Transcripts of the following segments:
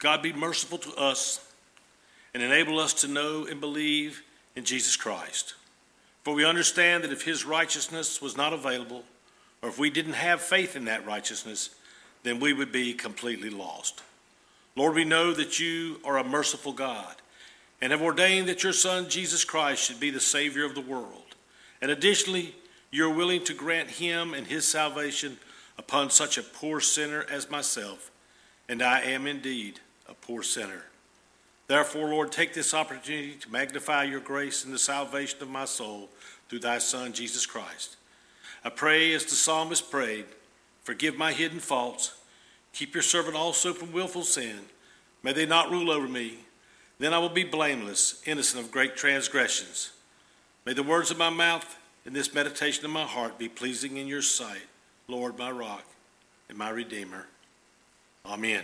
God be merciful to us and enable us to know and believe in Jesus Christ. For we understand that if his righteousness was not available, or if we didn't have faith in that righteousness, then we would be completely lost. Lord, we know that you are a merciful God and have ordained that your Son, Jesus Christ, should be the Savior of the world. And additionally, you're willing to grant him and his salvation upon such a poor sinner as myself, and I am indeed a poor sinner. Therefore, Lord, take this opportunity to magnify your grace in the salvation of my soul through thy Son, Jesus Christ. I pray as the psalmist prayed, forgive my hidden faults, keep your servant also from willful sin. May they not rule over me. Then I will be blameless, innocent of great transgressions. May the words of my mouth and this meditation of my heart be pleasing in your sight, Lord, my rock and my redeemer. Amen.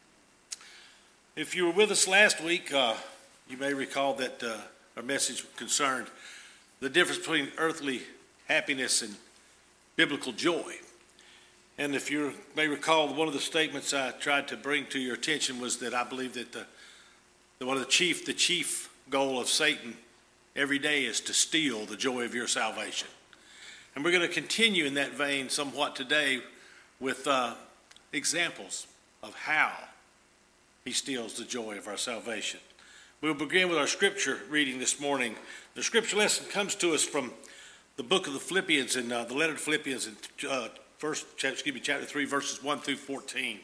If you were with us last week, you may recall that our message concerned the difference between earthly happiness and biblical joy. And if you may recall, one of the statements I tried to bring to your attention was that I believe that the chief goal of Satan every day is to steal the joy of your salvation. And we're going to continue in that vein somewhat today with examples of how he steals the joy of our salvation. We'll begin with our scripture reading this morning. The scripture lesson comes to us from the book of the Philippians and the letter to Philippians in chapter 3, verses 1 through 14.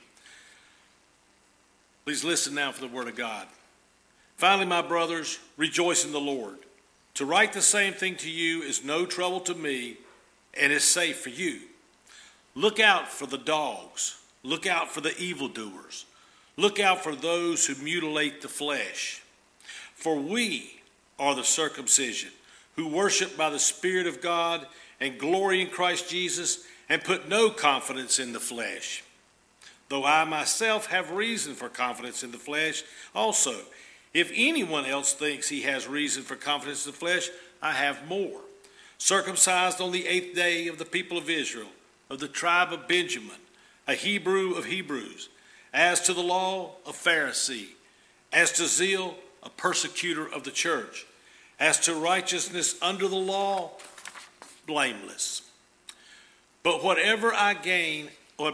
Please listen now for the word of God. Finally, my brothers, rejoice in the Lord. To write the same thing to you is no trouble to me and is safe for you. Look out for the dogs. Look out for the evildoers. Look out for those who mutilate the flesh. For we are the circumcision, who worship by the Spirit of God and glory in Christ Jesus and put no confidence in the flesh. Though I myself have reason for confidence in the flesh also. If anyone else thinks he has reason for confidence in the flesh, I have more. Circumcised on the 8th day of the people of Israel, of the tribe of Benjamin, a Hebrew of Hebrews, as to the law, a Pharisee, as to zeal, a persecutor of the church, as to righteousness under the law, blameless. But whatever gain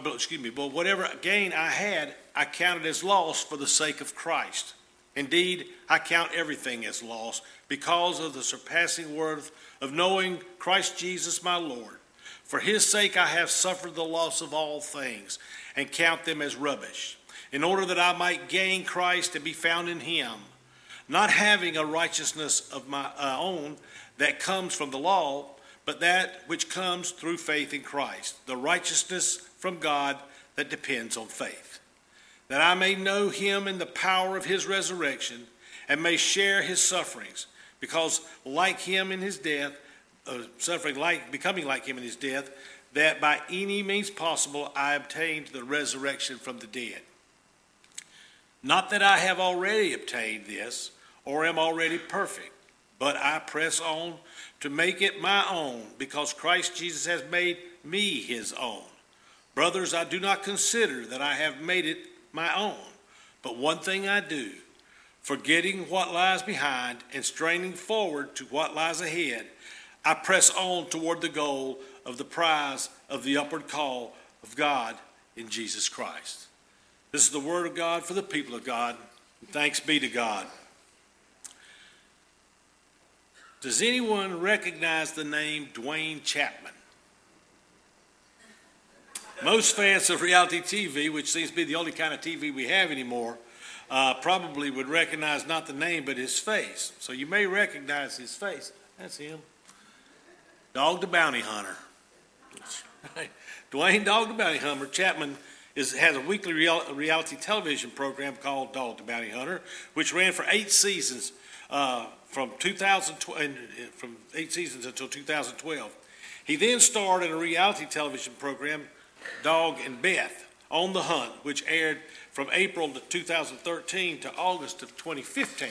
I had, I counted as loss for the sake of Christ. Indeed, I count everything as loss because of the surpassing worth of knowing Christ Jesus my Lord. For his sake I have suffered the loss of all things and count them as rubbish, in order that I might gain Christ and be found in him, not having a righteousness of my own that comes from the law, but that which comes through faith in Christ, the righteousness from God that depends on faith, that I may know him in the power of his resurrection and may share his sufferings, because like him in his death, becoming like him in his death, that by any means possible I obtained the resurrection from the dead. Not that I have already obtained this or am already perfect, but I press on to make it my own, because Christ Jesus has made me his own. Brothers, I do not consider that I have made it my own, but one thing I do, forgetting what lies behind and straining forward to what lies ahead, I press on toward the goal of the prize of the upward call of God in Jesus Christ. This is the word of God for the people of God. Thanks be to God. Does anyone recognize the name Dwayne Chapman? Most fans of reality TV, which seems to be the only kind of TV we have anymore, probably would recognize not the name but his face. So you may recognize his face. That's him. Dog the Bounty Hunter. That's right. Dwayne Dog the Bounty Hunter Chapman has a weekly reality television program called Dog the Bounty Hunter, which ran for 8 seasons from 8 seasons until 2012. He then starred in a reality television program, Dog and Beth, On the Hunt, which aired from April of 2013 to August of 2015.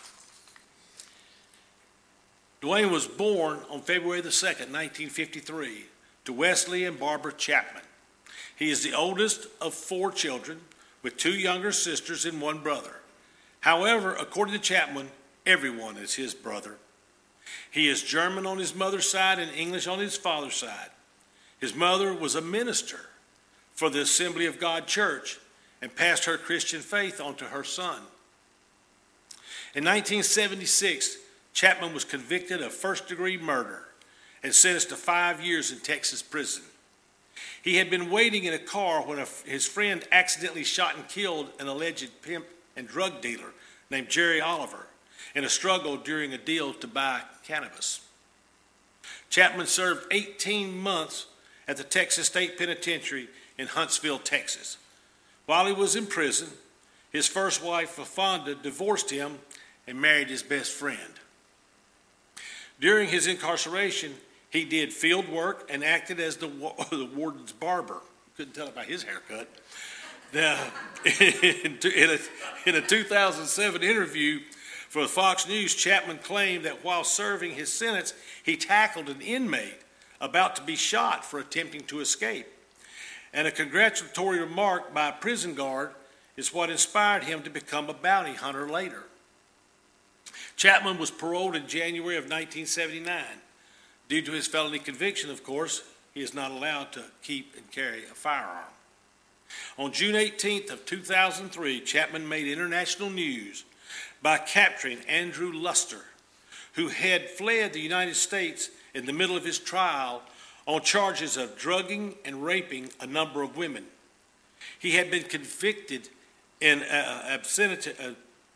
Dwayne was born on February the 2nd, 1953, to Wesley and Barbara Chapman. He is the oldest of 4 children, with 2 younger sisters and 1 brother. However, according to Chapman, everyone is his brother. He is German on his mother's side and English on his father's side. His mother was a minister for the Assembly of God Church and passed her Christian faith on to her son. In 1976, Chapman was convicted of first-degree murder and sentenced to 5 years in Texas prison. He had been waiting in a car when his friend accidentally shot and killed an alleged pimp and drug dealer named Jerry Oliver in a struggle during a deal to buy cannabis. Chapman served 18 months at the Texas State Penitentiary in Huntsville, Texas. While he was in prison, his first wife, Fonda, divorced him and married his best friend. During his incarceration, he did field work and acted as the warden's barber. Couldn't tell by his haircut. Now, in a 2007 interview for Fox News, Chapman claimed that while serving his sentence, he tackled an inmate about to be shot for attempting to escape. And a congratulatory remark by a prison guard is what inspired him to become a bounty hunter later. Chapman was paroled in January of 1979. Due to his felony conviction, of course, he is not allowed to keep and carry a firearm. On June 18th of 2003, Chapman made international news by capturing Andrew Luster, who had fled the United States in the middle of his trial on charges of drugging and raping a number of women. He had been convicted in absentia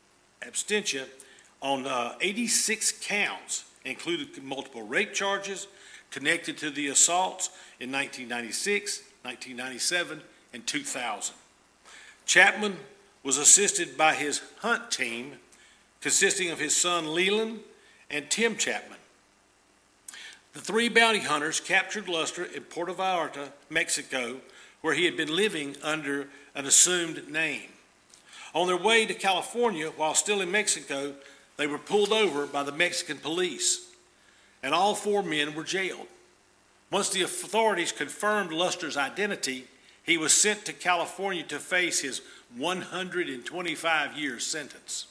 on 86 counts, including multiple rape charges connected to the assaults in 1996, 1997, and 2000. Chapman was assisted by his hunt team, consisting of his son Leland and Tim Chapman. The 3 bounty hunters captured Luster in Puerto Vallarta, Mexico, where he had been living under an assumed name. On their way to California, while still in Mexico, they were pulled over by the Mexican police, and all 4 men were jailed. Once the authorities confirmed Luster's identity, he was sent to California to face his 125-year sentence.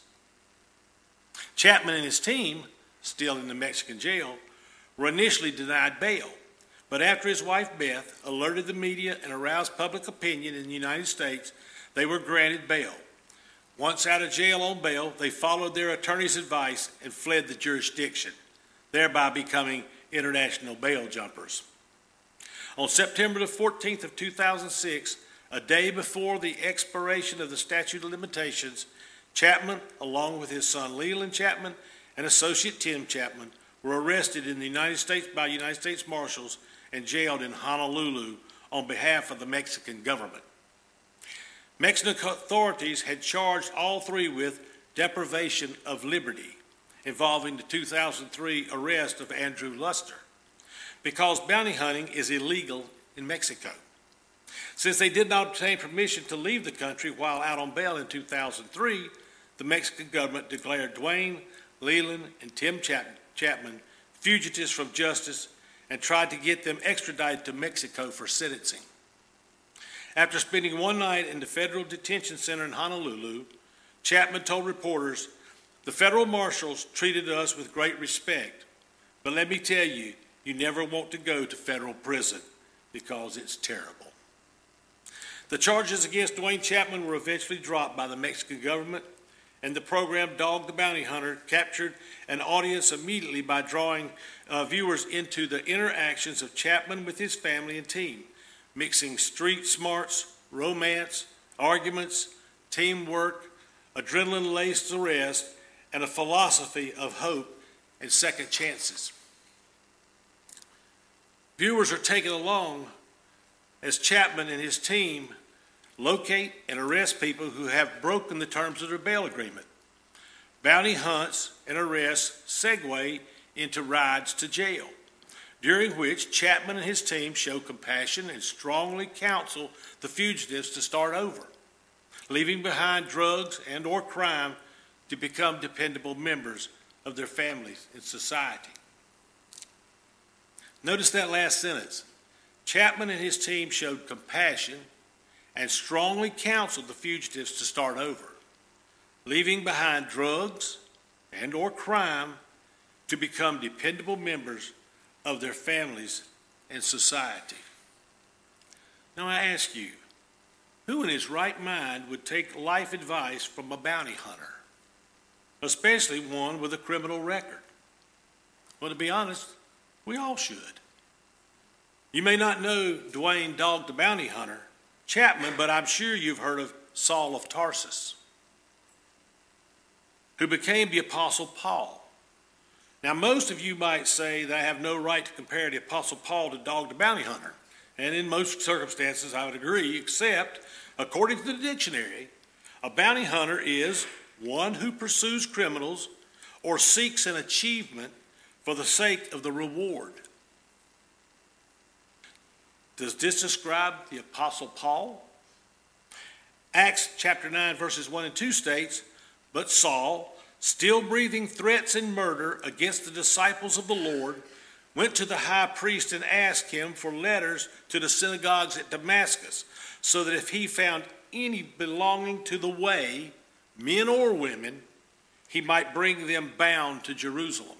Chapman and his team, still in the Mexican jail, were initially denied bail, but after his wife Beth alerted the media and aroused public opinion in the United States, they were granted bail. Once out of jail on bail, they followed their attorney's advice and fled the jurisdiction, thereby becoming international bail jumpers. On September the 14th of 2006, a day before the expiration of the statute of limitations, Chapman, along with his son Leland Chapman and associate Tim Chapman, were arrested in the United States by United States Marshals and jailed in Honolulu on behalf of the Mexican government. Mexican authorities had charged all 3 with deprivation of liberty, involving the 2003 arrest of Andrew Luster, because bounty hunting is illegal in Mexico. Since they did not obtain permission to leave the country while out on bail in 2003, the Mexican government declared Dwayne, Leland, and Tim Chapman fugitives from justice and tried to get them extradited to Mexico for sentencing. After spending 1 night in the federal detention center in Honolulu, Chapman told reporters, "The federal marshals treated us with great respect, but let me tell you, you never want to go to federal prison because it's terrible." The charges against Dwayne Chapman were eventually dropped by the Mexican government, and the program Dog the Bounty Hunter captured an audience immediately by drawing viewers into the interactions of Chapman with his family and team, mixing street smarts, romance, arguments, teamwork, adrenaline-laced arrest, and a philosophy of hope and second chances. Viewers are taken along as Chapman and his team locate and arrest people who have broken the terms of their bail agreement. Bounty hunts and arrests segue into rides to jail, during which Chapman and his team show compassion and strongly counsel the fugitives to start over, leaving behind drugs and or crime to become dependable members of their families and society. Notice that last sentence. Chapman and his team showed compassion and strongly counseled the fugitives to start over, leaving behind drugs and or crime to become dependable members of their families and society. Now I ask you, who in his right mind would take life advice from a bounty hunter, especially one with a criminal record? Well, to be honest, we all should. You may not know Dwayne Dog the Bounty Hunter Chapman, but I'm sure you've heard of Saul of Tarsus, who became the Apostle Paul. Now, most of you might say that I have no right to compare the Apostle Paul to Dog the Bounty Hunter. And in most circumstances, I would agree, except, according to the dictionary, a bounty hunter is one who pursues criminals or seeks an achievement for the sake of the reward. Does this describe the Apostle Paul? Acts chapter 9, verses 1 and 2 states, "But Saul, still breathing threats and murder against the disciples of the Lord, went to the high priest and asked him for letters to the synagogues at Damascus, so that if he found any belonging to the way, men or women, he might bring them bound to Jerusalem."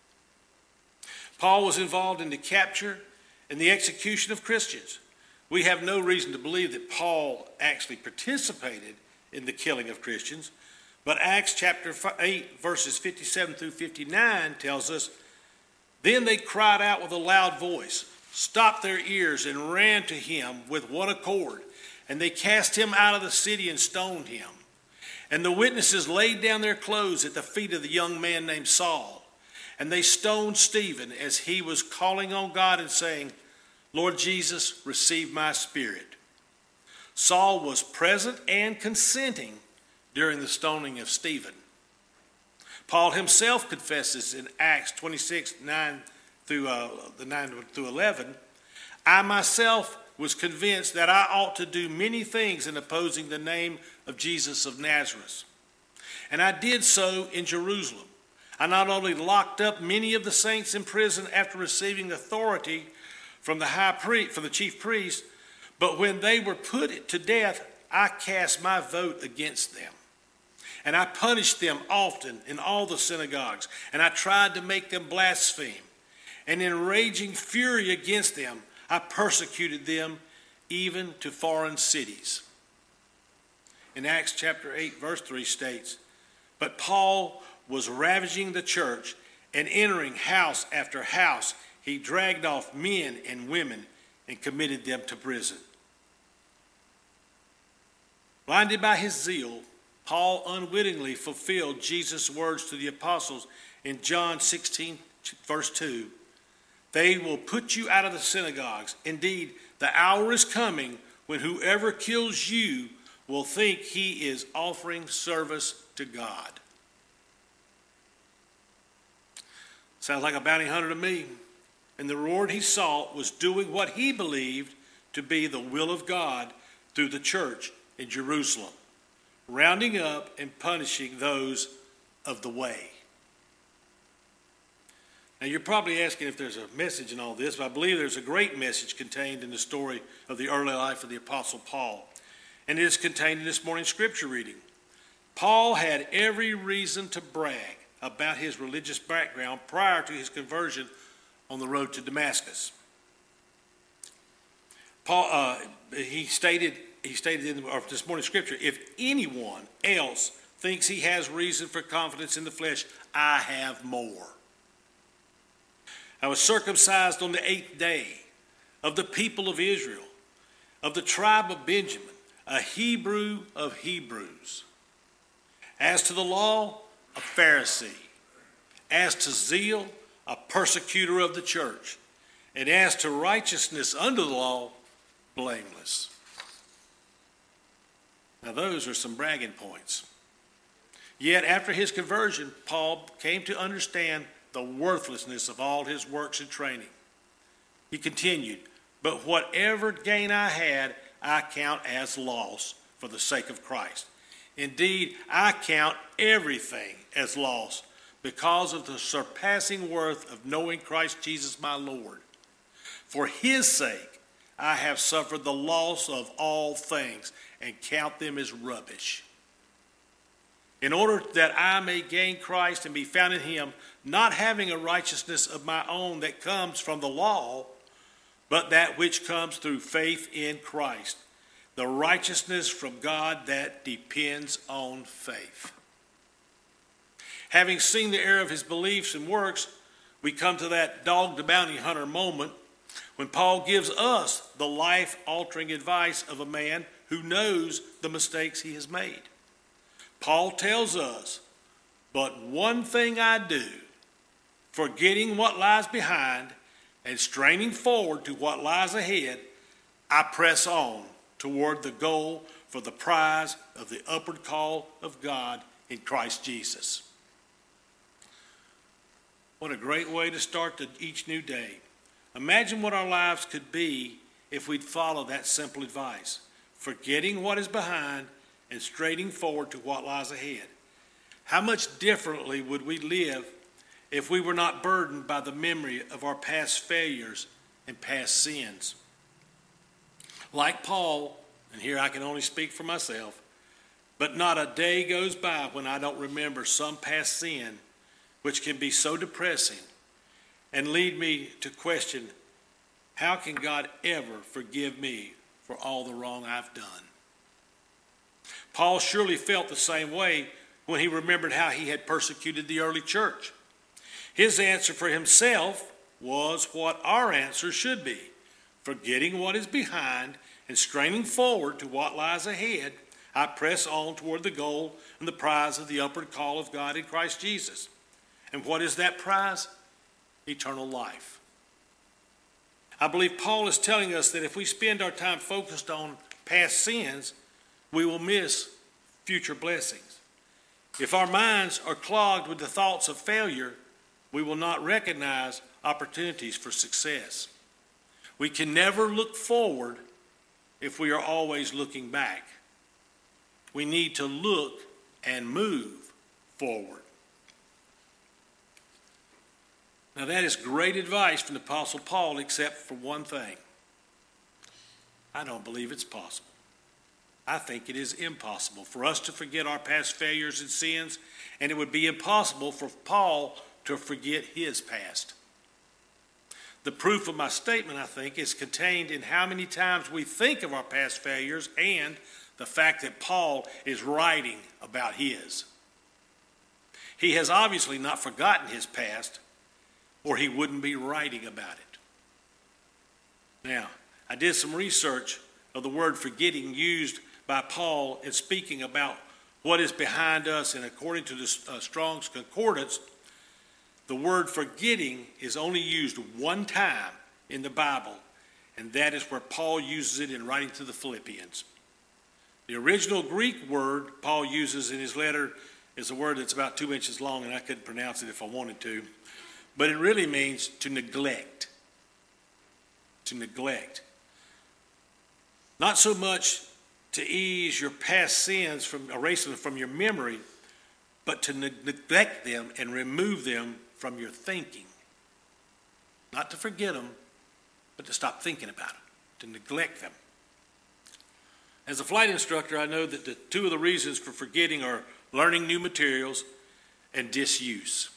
Paul was involved in the capture and the execution of Christians. We have no reason to believe that Paul actually participated in the killing of Christians, but Acts chapter 8, verses 57 through 59 tells us, "Then they cried out with a loud voice, stopped their ears, and ran to him with one accord. And they cast him out of the city and stoned him. And the witnesses laid down their clothes at the feet of the young man named Saul. And they stoned Stephen as he was calling on God and saying, 'Lord Jesus, receive my spirit.' Saul was present and consenting during the stoning of Stephen. Paul himself confesses in Acts 26, 9 through 11, 'I myself was convinced that I ought to do many things in opposing the name of Jesus of Nazareth. And I did so in Jerusalem. I not only locked up many of the saints in prison after receiving authority from the chief priest, but when they were put to death, I cast my vote against them. And I punished them often in all the synagogues, and I tried to make them blaspheme. And in raging fury against them, I persecuted them even to foreign cities.'" In Acts chapter 8, verse 3 states, "But Paul was ravaging the church, and entering house after house, he dragged off men and women and committed them to prison." Blinded by his zeal, Paul unwittingly fulfilled Jesus' words to the apostles in John 16, verse 2. "They will put you out of the synagogues. Indeed, the hour is coming when whoever kills you will think he is offering service to God." Sounds like a bounty hunter to me. And the reward he sought was doing what he believed to be the will of God through the church in Jerusalem, rounding up and punishing those of the way. Now, you're probably asking if there's a message in all this, but I believe there's a great message contained in the story of the early life of the Apostle Paul, and it is contained in this morning's scripture reading. Paul had every reason to brag about his religious background prior to his conversion on the road to Damascus. Paul, he stated in this morning's scripture, "If anyone else thinks he has reason for confidence in the flesh, I have more. I was circumcised on the 8th day, of the people of Israel, of the tribe of Benjamin, a Hebrew of Hebrews. As to the law, a Pharisee. As to zeal, a persecutor of the church. And as to righteousness under the law, blameless." Now those are some bragging points. Yet after his conversion, Paul came to understand the worthlessness of all his works and training. He continued, "But whatever gain I had, I count as loss for the sake of Christ. Indeed, I count everything as loss because of the surpassing worth of knowing Christ Jesus my Lord. For his sake, I have suffered the loss of all things and count them as rubbish, in order that I may gain Christ and be found in him, not having a righteousness of my own that comes from the law, but that which comes through faith in Christ, the righteousness from God that depends on faith. Having seen the error of his beliefs and works, we come to that dog the bounty hunter moment when Paul gives us the life-altering advice of a man who knows the mistakes he has made. Paul tells us, but one thing I do, forgetting what lies behind and straining forward to what lies ahead, I press on toward the goal for the prize of the upward call of God in Christ Jesus. What a great way to start each new day. Imagine what our lives could be if we'd follow that simple advice, forgetting what is behind and straining forward to what lies ahead. How much differently would we live if we were not burdened by the memory of our past failures and past sins? Like Paul, and here I can only speak for myself, but not a day goes by when I don't remember some past sin, which can be so depressing and lead me to question, how can God ever forgive me for all the wrong I've done? Paul surely felt the same way when he remembered how he had persecuted the early church. His answer for himself was what our answer should be, forgetting what is behind and straining forward to what lies ahead, I press on toward the goal and the prize of the upward call of God in Christ Jesus. And what is that prize? Eternal life. I believe Paul is telling us that if we spend our time focused on past sins, we will miss future blessings. If our minds are clogged with the thoughts of failure, we will not recognize opportunities for success. We can never look forward if we are always looking back. We need to look and move forward. Now that is great advice from the Apostle Paul, except for one thing. I don't believe it's possible. I think it is impossible for us to forget our past failures and sins, and it would be impossible for Paul to forget his past. The proof of my statement, I think, is contained in how many times we think of our past failures and the fact that Paul is writing about his. He has obviously not forgotten his past, or he wouldn't be writing about it. Now, I did some research of the word forgetting used by Paul in speaking about what is behind us, and according to the Strong's Concordance, the word forgetting is only used one time in the Bible, and that is where Paul uses it in writing to the Philippians. The original Greek word Paul uses in his letter is a word that's about 2 inches long, and I couldn't pronounce it if I wanted to, but it really means to neglect. To neglect. Not so much to ease your past sins, from erasing them from your memory, but to neglect them and remove them from your thinking. Not to forget them, but to stop thinking about them, to neglect them. As a flight instructor, I know that the two of the reasons for forgetting are learning new materials and disuse.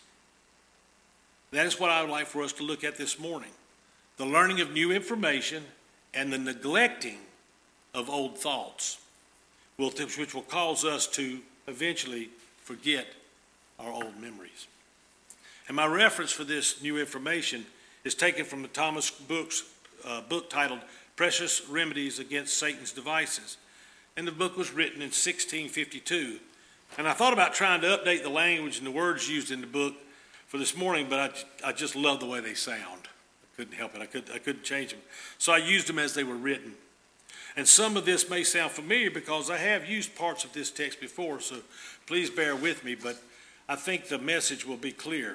That is what I would like for us to look at this morning. The learning of new information and the neglecting of old thoughts, which will cause us to eventually forget our old memories. And my reference for this new information is taken from the Thomas Book's book titled Precious Remedies Against Satan's Devices. And the book was written in 1652. And I thought about trying to update the language and the words used in the book for this morning, but I just love the way they sound. I couldn't help it. I couldn't change them. So I used them as they were written. And some of this may sound familiar because I have used parts of this text before, so please bear with me, but I think the message will be clear.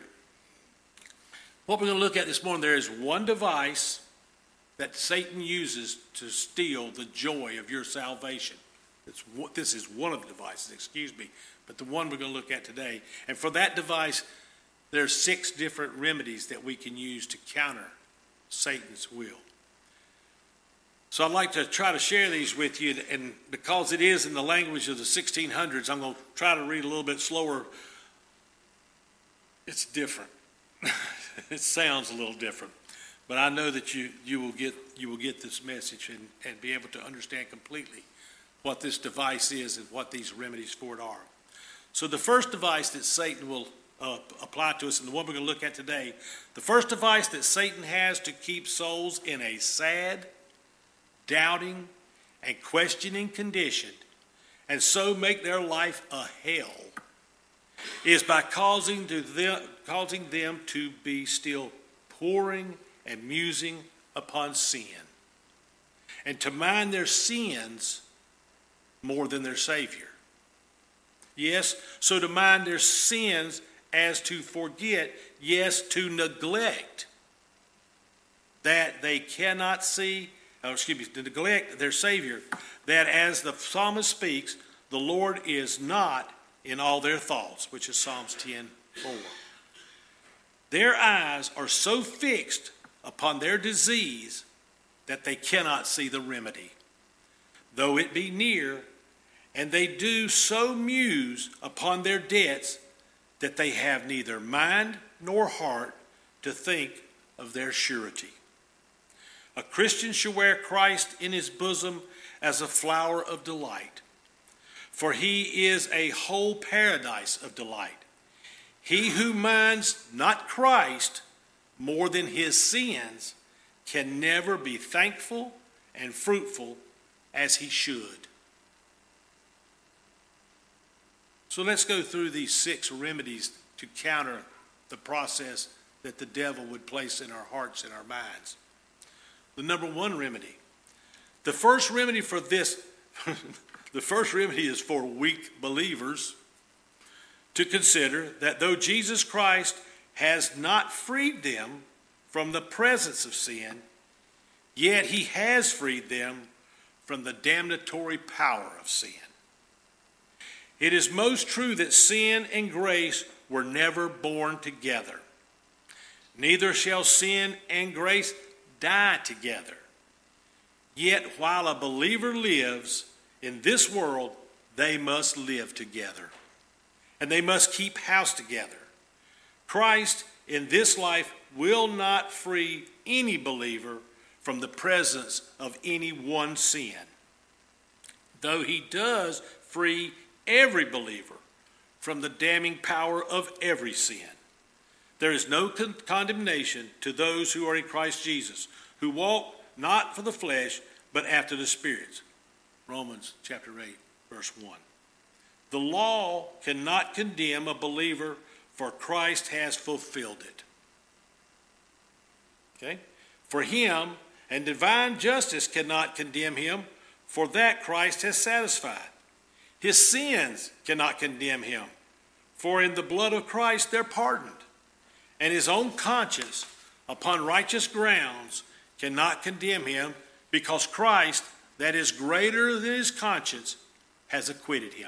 What we're going to look at this morning, there is one device that Satan uses to steal the joy of your salvation. This is one of the devices, but the one we're going to look at today. And for that device, there's 6 different remedies that we can use to counter Satan's will. So I'd like to try to share these with you, and because it is in the language of the 1600s, I'm going to try to read a little bit slower. It's different. It sounds a little different, but I know that you will get this message and be able to understand completely what this device is and what these remedies for it are. So the first device that Satan will apply to us, and the one we're going to look at today, the first device that Satan has to keep souls in a sad, doubting, and questioning condition, and so make their life a hell, is by causing them to be still poring and musing upon sin, and to mind their sins more than their Savior. Yes, so to mind their sins as to forget, yes, to neglect that they cannot see, to neglect their Savior, that as the psalmist speaks, the Lord is not in all their thoughts, which is Psalms 10:4. Their eyes are so fixed upon their disease that they cannot see the remedy, though it be near, and they do so muse upon their debts that they have neither mind nor heart to think of their surety. A Christian shall wear Christ in his bosom as a flower of delight, for he is a whole paradise of delight. He who minds not Christ more than his sins can never be thankful and fruitful as he should. So let's go through these 6 remedies to counter the process that the devil would place in our hearts and our minds. The number 1 remedy. The first remedy for this, the first remedy is for weak believers to consider that though Jesus Christ has not freed them from the presence of sin, yet he has freed them from the damnatory power of sin. It is most true that sin and grace were never born together. Neither shall sin and grace die together. Yet while a believer lives in this world, they must live together. And they must keep house together. Christ in this life will not free any believer from the presence of any one sin, though he does free every believer from the damning power of every sin. There is no condemnation to those who are in Christ Jesus, who walk not for the flesh, but after the Spirit. Romans chapter 8, verse 1. The law cannot condemn a believer, for Christ has fulfilled it. Okay? For him, and divine justice cannot condemn him, for that Christ has satisfied. His sins cannot condemn him, for in the blood of Christ they're pardoned. And his own conscience, upon righteous grounds, cannot condemn him, because Christ, that is greater than his conscience, has acquitted him.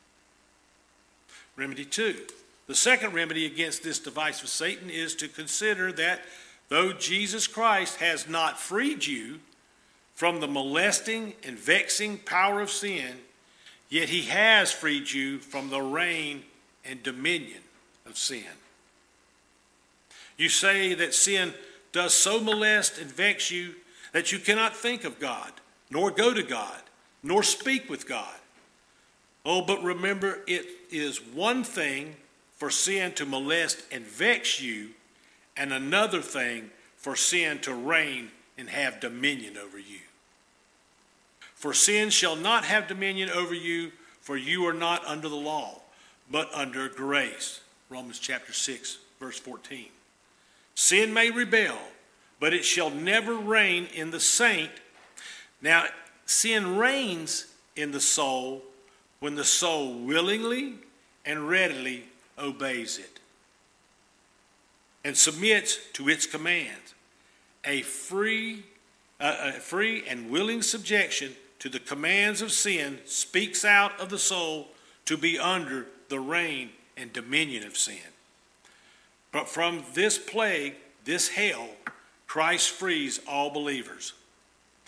Remedy 2. The second remedy against this device of Satan is to consider that though Jesus Christ has not freed you from the molesting and vexing power of sin, yet he has freed you from the reign and dominion of sin. You say that sin does so molest and vex you that you cannot think of God, nor go to God, nor speak with God. Oh, but remember, it is one thing for sin to molest and vex you, and another thing for sin to reign and have dominion over you. For sin shall not have dominion over you, for you are not under the law, but under grace. Romans chapter 6, verse 14. Sin may rebel, but it shall never reign in the saint. Now, sin reigns in the soul when the soul willingly and readily obeys it and submits to its commands. A free and willing subjection to the commands of sin speaks out of the soul to be under the reign and dominion of sin. But from this plague, this hell, Christ frees all believers.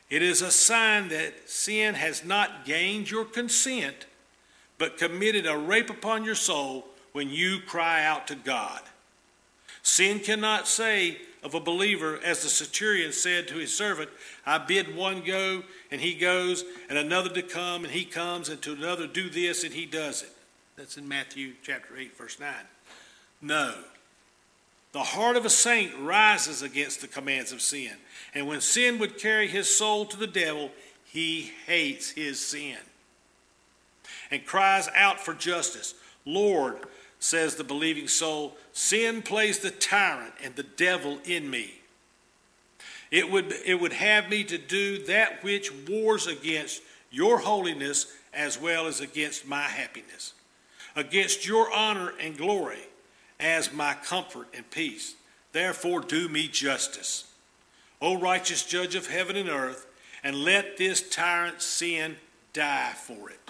It is a sign that sin has not gained your consent, but committed a rape upon your soul when you cry out to God. Sin cannot say of a believer, as the centurion said to his servant, I bid one go, and he goes, and another to come, and he comes, and to another do this, and he does it. That's in Matthew chapter 8, verse 9. No. The heart of a saint rises against the commands of sin. And when sin would carry his soul to the devil, he hates his sin and cries out for justice. Lord, says the believing soul, sin plays the tyrant and the devil in me. It would have me to do that which wars against your holiness as well as against my happiness, against your honor and glory as my comfort and peace. Therefore do me justice, O righteous judge of heaven and earth, and let this tyrant sin die for it.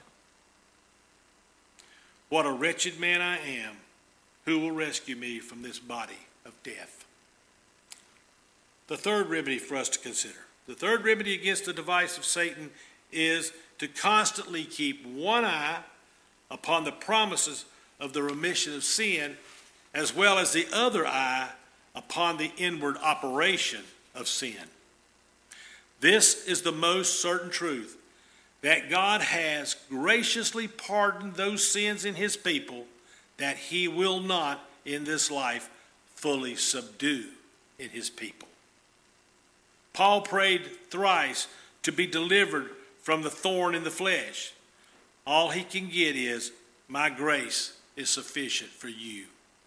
What a wretched man I am. Who will rescue me from this body of death? The third remedy for us to consider. The third remedy against the device of Satan is to constantly keep one eye upon the promises of the remission of sin, as well as the other eye upon the inward operation of sin. This is the most certain truth, that God has graciously pardoned those sins in his people that he will not in this life fully subdue in his people. Paul prayed thrice to be delivered from the thorn in the flesh. All he can get is, my grace is sufficient for you.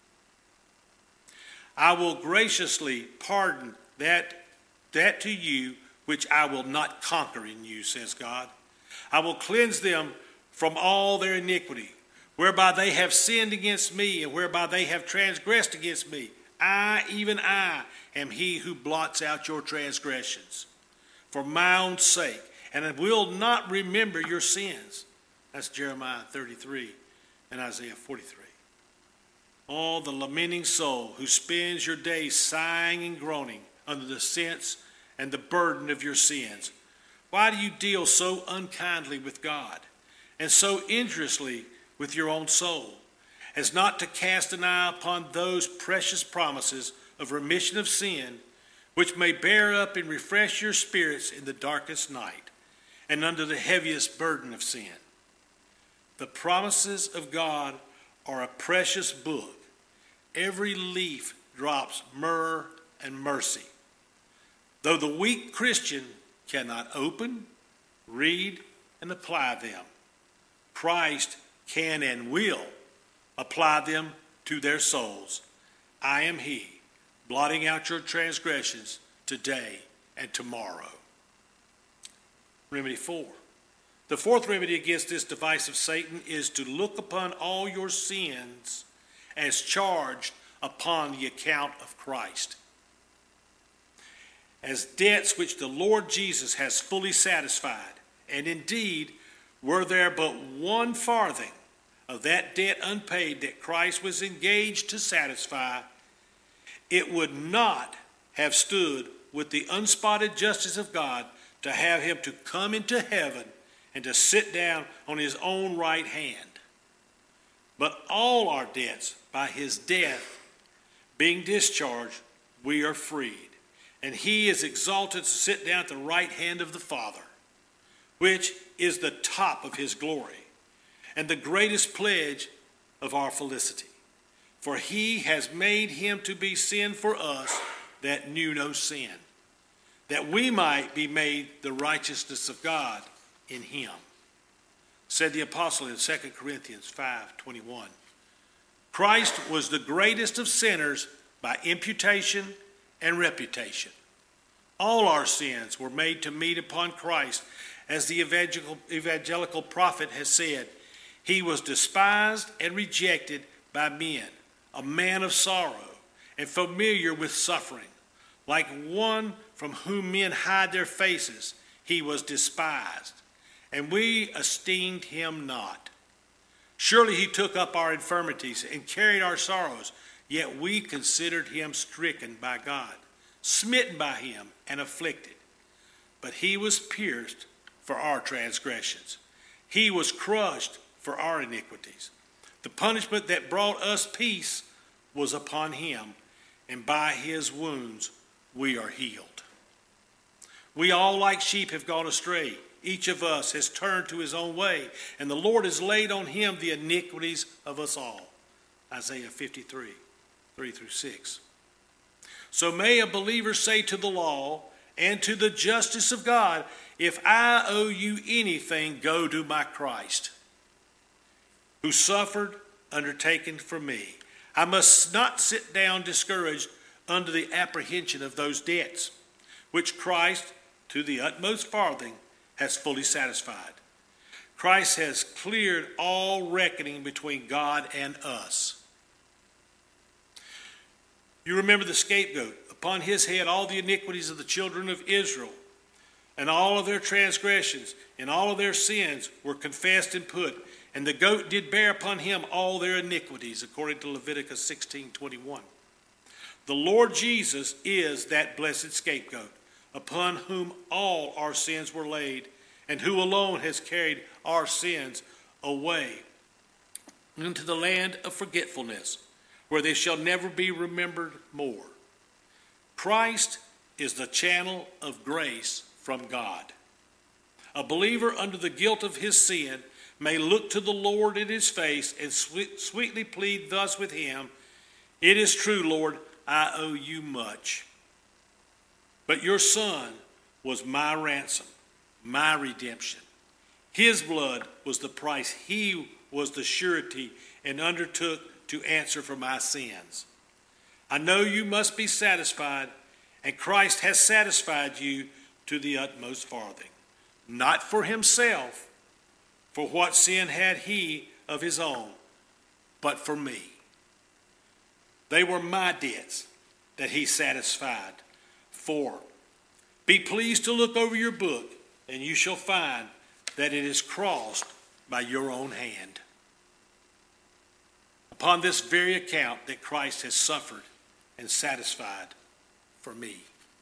I will graciously pardon that to you which I will not conquer in you, says God. I will cleanse them from all their iniquity, whereby they have sinned against me, and whereby they have transgressed against me. I, even I, am he who blots out your transgressions for my own sake, and I will not remember your sins. That's Jeremiah 33 and Isaiah 43. Oh, the lamenting soul who spends your days sighing and groaning under the sense and the burden of your sins. Why do you deal so unkindly with God and so injuriously with your own soul, as not to cast an eye upon those precious promises of remission of sin, which may bear up and refresh your spirits in the darkest night and under the heaviest burden of sin? The promises of God are a precious book. Every leaf drops myrrh and mercy. Though the weak Christian cannot open, read, and apply them, Christ can and will apply them to their souls. I am he, blotting out your transgressions today and tomorrow. Remedy 4. The fourth remedy against this device of Satan is to look upon all your sins as charged upon the account of Christ, as debts which the Lord Jesus has fully satisfied. And indeed, were there but one farthing of that debt unpaid that Christ was engaged to satisfy, it would not have stood with the unspotted justice of God to have him to come into heaven and to sit down on his own right hand. But all our debts, by his death being discharged, we are freed. And he is exalted to sit down at the right hand of the Father, which is the top of his glory and the greatest pledge of our felicity. For he has made him to be sin for us that knew no sin, that we might be made the righteousness of God in him. Said the apostle in 2 Corinthians 5:21. Christ was the greatest of sinners by imputation and reputation. All our sins were made to meet upon Christ, as the evangelical prophet has said. He was despised and rejected by men, a man of sorrow and familiar with suffering. Like one from whom men hide their faces, he was despised, and we esteemed him not. Surely he took up our infirmities and carried our sorrows, yet we considered him stricken by God, smitten by him, and afflicted. but he was pierced for our transgressions. He was crushed for our iniquities. The punishment that brought us peace was upon him, and by his wounds we are healed. We all like sheep have gone astray. Each of us has turned to his own way, and the Lord has laid on him the iniquities of us all. Isaiah 53, 3-6. So may a believer say to the law and to the justice of God, if I owe you anything, go to my Christ, who suffered, undertaken for me. I must not sit down discouraged under the apprehension of those debts, which Christ, to the utmost farthing, has fully satisfied. Christ has cleared all reckoning between God and us. You remember the scapegoat. Upon his head all the iniquities of the children of Israel, and all of their transgressions and all of their sins were confessed and put, and the goat did bear upon him all their iniquities, according to Leviticus 16:21. The Lord Jesus is that blessed scapegoat, upon whom all our sins were laid, and who alone has carried our sins away into the land of forgetfulness, where they shall never be remembered more. Christ is the channel of grace from God. A believer under the guilt of his sin may look to the Lord in his face and sweetly plead thus with him, it is true, Lord, I owe you much. But your Son was my ransom, my redemption. His blood was the price. He was the surety and undertook to answer for my sins. I know you must be satisfied, and Christ has satisfied you to the utmost farthing. Not for himself, for what sin had he of his own, but for me. They were my debts that he satisfied. For, be pleased to look over your book, and you shall find that it is crossed by your own hand. Upon this very account that Christ has suffered and satisfied for me.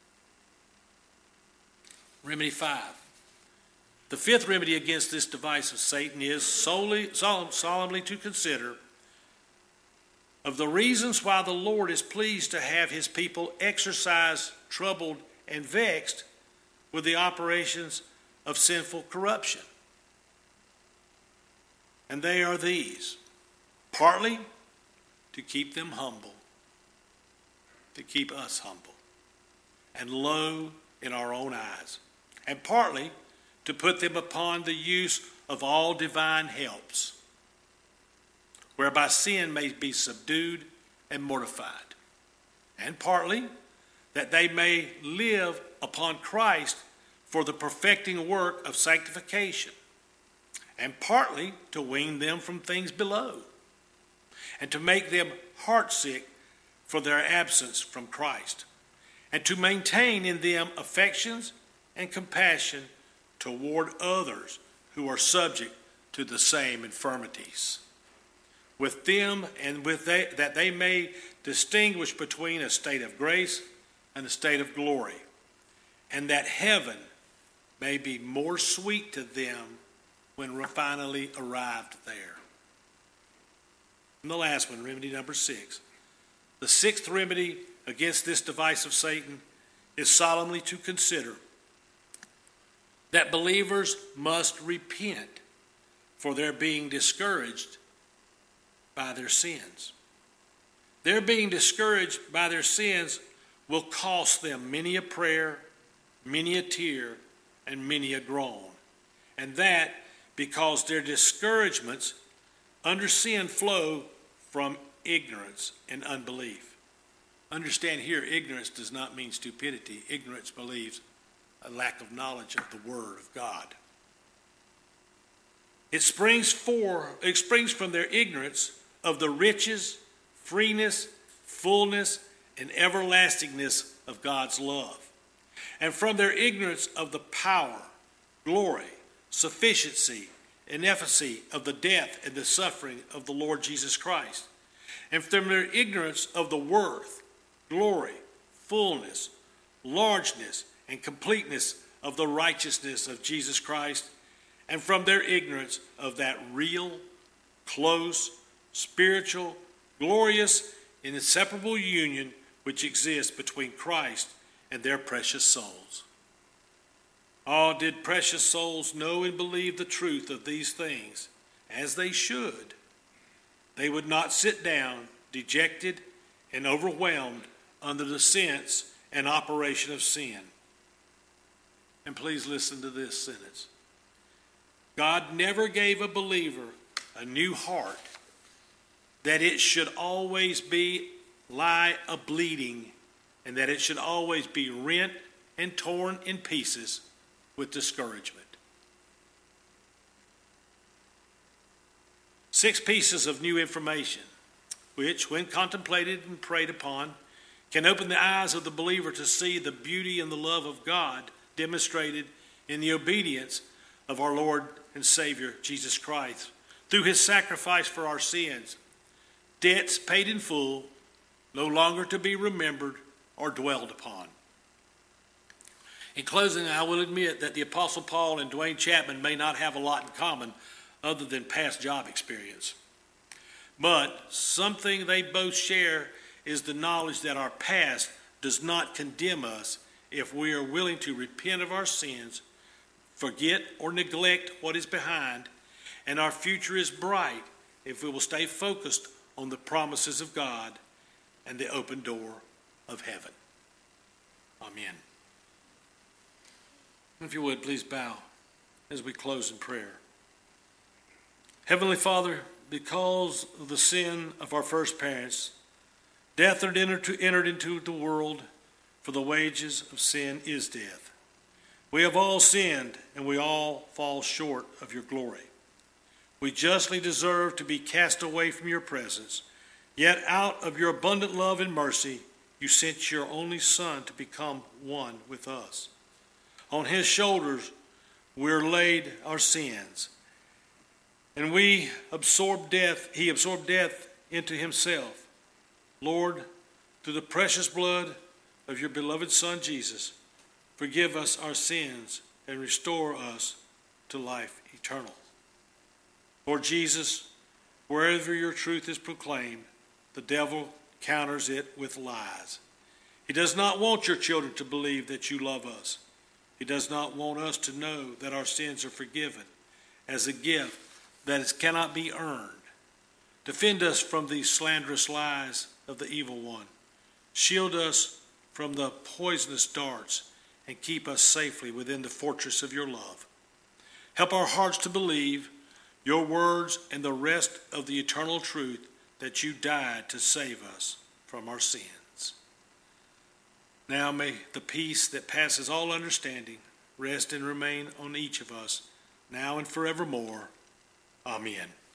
Remedy 5. The fifth remedy against this device of Satan is solemnly to consider of the reasons why the Lord is pleased to have his people exercised, troubled, and vexed with the operations of sinful corruption. And they are these: partly to keep them humble, to keep us humble and low in our own eyes, and partly to put them upon the use of all divine helps, whereby sin may be subdued and mortified, and partly that they may live upon Christ for the perfecting work of sanctification, and partly to wean them from things below, and to make them heartsick for their absence from Christ, and to maintain in them affections and compassion toward others who are subject to the same infirmities. With them and that they may distinguish between a state of grace and a state of glory, and that heaven may be more sweet to them when finally arrived there. And the last one, remedy number 6. The sixth remedy against this device of Satan is solemnly to consider that believers must repent for their being discouraged by their sins. Their being discouraged by their sins will cost them many a prayer, many a tear, and many a groan. And that because their discouragements under sin flow from ignorance and unbelief. Understand here, ignorance does not mean stupidity. Ignorance believes a lack of knowledge of the Word of God. It springs from their ignorance of the riches, freeness, fullness, and everlastingness of God's love, and from their ignorance of the power, glory, sufficiency, and efficacy of the death and the suffering of the Lord Jesus Christ, and from their ignorance of the worth, glory, fullness, largeness, and completeness of the righteousness of Jesus Christ and from their ignorance of that real, close, spiritual, glorious, and inseparable union which exists between Christ and their precious souls. Oh, did precious souls know and believe the truth of these things, as they should, they would not sit down dejected and overwhelmed under the sense and operation of sin. And please listen to this sentence. God never gave a believer a new heart that it should always lie a-bleeding, and that it should always be rent and torn in pieces with discouragement. 6 pieces of new information, which, when contemplated and prayed upon, can open the eyes of the believer to see the beauty and the love of God demonstrated in the obedience of our Lord and Savior, Jesus Christ, through his sacrifice for our sins, debts paid in full, no longer to be remembered or dwelled upon. In closing, I will admit that the Apostle Paul and Dwayne Chapman may not have a lot in common other than past job experience. But something they both share is the knowledge that our past does not condemn us if we are willing to repent of our sins, forget or neglect what is behind, and our future is bright if we will stay focused on the promises of God and the open door of heaven. Amen. If you would, please bow as we close in prayer. Heavenly Father, because of the sin of our first parents, death had entered into the world, for the wages of sin is death. We have all sinned, and we all fall short of your glory. We justly deserve to be cast away from your presence, yet out of your abundant love and mercy, you sent your only Son to become one with us. On his shoulders we're laid our sins, and he absorbed death into himself. Lord, through the precious blood of your beloved Son Jesus, forgive us our sins and restore us to life eternal. Lord Jesus, wherever your truth is proclaimed, the devil counters it with lies. He does not want your children to believe that you love us. He does not want us to know that our sins are forgiven as a gift that cannot be earned. Defend us from these slanderous lies of the evil one. Shield us from the poisonous darts and keep us safely within the fortress of your love. Help our hearts to believe your words and the rest of the eternal truth that you died to save us from our sins. Now may the peace that passes all understanding rest and remain on each of us, now and forevermore. Amen.